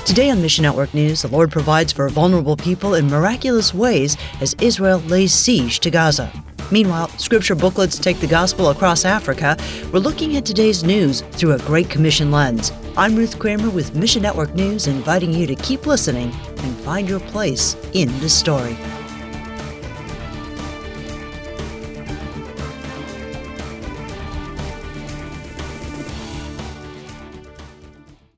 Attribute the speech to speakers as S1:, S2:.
S1: Today on Mission Network News, the Lord provides for vulnerable people in miraculous ways as Israel lays siege to Gaza. Meanwhile, scripture booklets take the gospel across Africa. We're looking at today's news through a Great Commission lens. I'm Ruth Kramer with Mission Network News, inviting you to keep listening and find your place in the story.